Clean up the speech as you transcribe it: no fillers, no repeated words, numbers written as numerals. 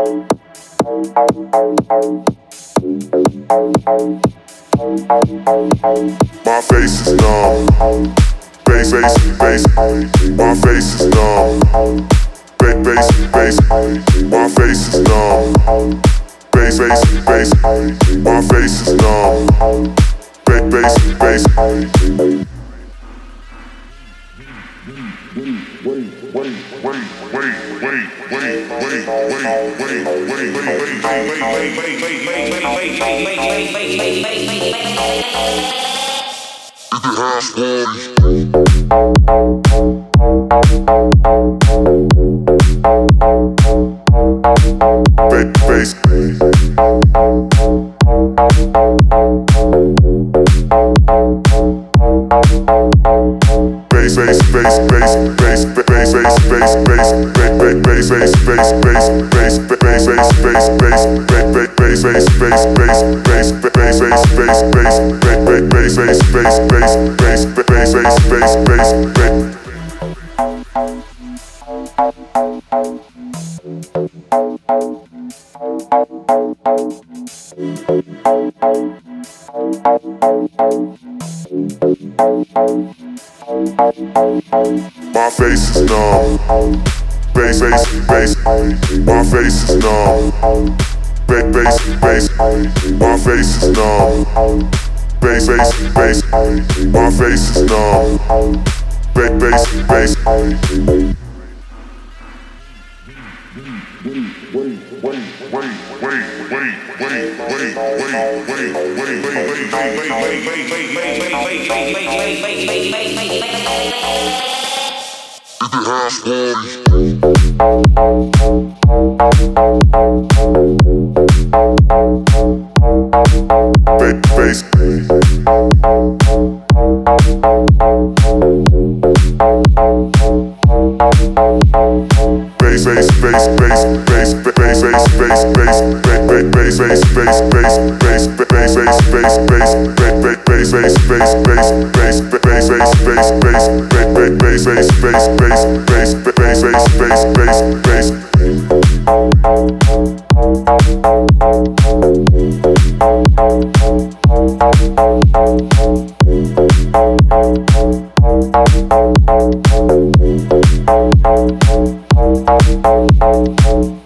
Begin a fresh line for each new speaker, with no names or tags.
My face is numb. Bass, bass, bass. My face is numb. Bass, bass, bass. My face is numb. Bass, bass, bass. My face is numb. Bass, bass, bass. My face is numb. Bass, bass, bass. My face is numb. Bass, bass, bass. My face is numb. Bass, bass, bass. My face is numb. Bass, bass, bass. Bass,